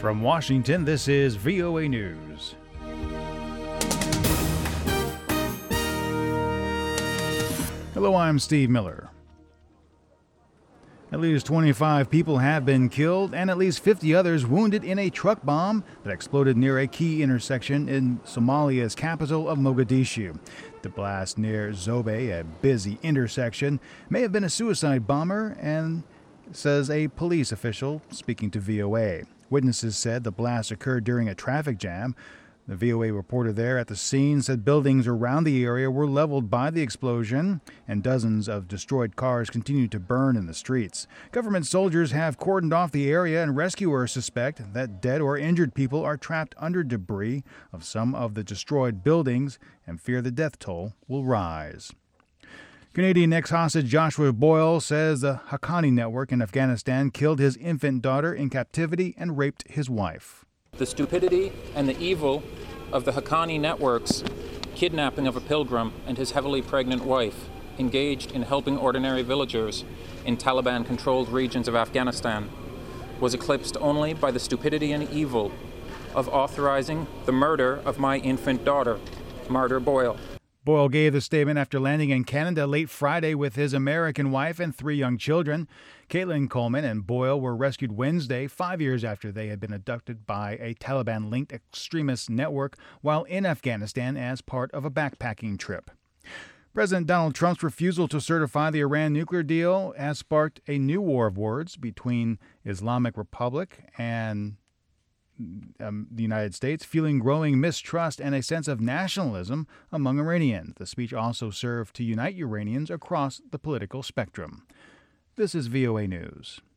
From Washington, this is VOA News. Hello, I'm Steve Miller. At least 25 people have been killed and at least 50 others wounded in a truck bomb that exploded near a key intersection in Somalia's capital of Mogadishu. The blast near Zobe, a busy intersection, may have been a suicide bomber, and says a police official speaking to VOA. Witnesses said the blast occurred during a traffic jam. The VOA reporter there at the scene said buildings around the area were leveled by the explosion, and dozens of destroyed cars continue to burn in the streets. Government soldiers have cordoned off the area, and rescuers suspect that dead or injured people are trapped under debris of some of the destroyed buildings and fear the death toll will rise. Canadian ex-hostage Joshua Boyle says the Haqqani network in Afghanistan killed his infant daughter in captivity and raped his wife. The stupidity and the evil of the Haqqani network's kidnapping of a pilgrim and his heavily pregnant wife, engaged in helping ordinary villagers in Taliban-controlled regions of Afghanistan, was eclipsed only by the stupidity and evil of authorizing the murder of my infant daughter, Martyr Boyle. Boyle gave the statement after landing in Canada late Friday with his American wife and 3 young children. Caitlin Coleman and Boyle were rescued Wednesday, 5 years after they had been abducted by a Taliban-linked extremist network while in Afghanistan as part of a backpacking trip. President Donald Trump's refusal to certify the Iran nuclear deal has sparked a new war of words between Islamic Republic and the United States, fueling growing mistrust and a sense of nationalism among Iranians. The speech also served to unite Iranians across the political spectrum. This is VOA News.